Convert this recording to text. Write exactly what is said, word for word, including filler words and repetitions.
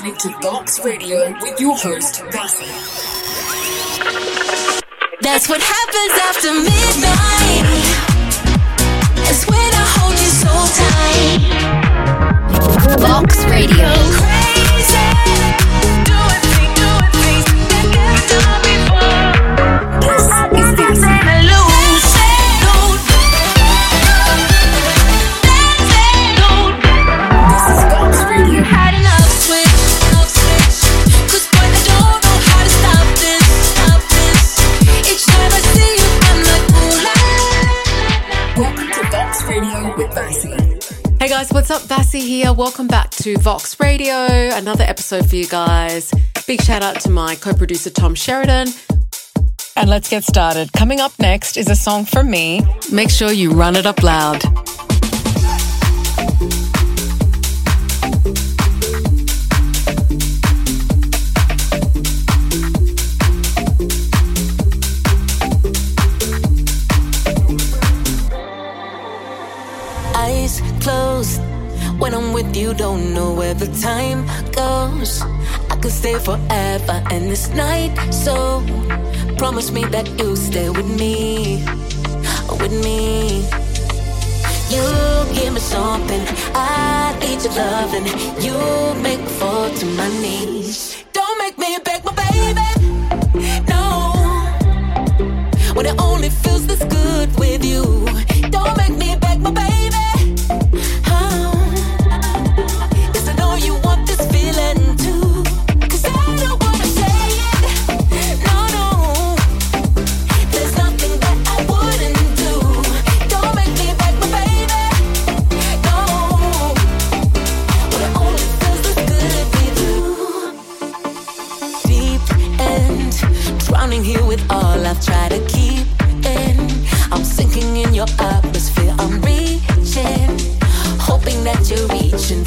listening to Vox Radio with your host, Vassie. That's what happens after midnight. It's when I hold you so tight. Vox Radio. Crazy. Doing things, doing things that never done before. This is Vassie. Hey guys, what's up? Vassie here. Welcome back to Vox Radio. Another episode for you guys. Big shout out to my co-producer Tom Sheridan. And let's get started. Coming up next is a song from me. Make sure you run it up loud. Eyes closed. When I'm with you, don't know where the time goes. I could stay forever and this night, so promise me that you'll stay with me, with me. You give me something, I need your loving. You make me fall to my knees. Don't make me beg my baby, no. When it only feels this good with you. Don't make me beg my baby. Here with all I've tried to keep in. I'm sinking in your atmosphere. I'm reaching, hoping that you're reaching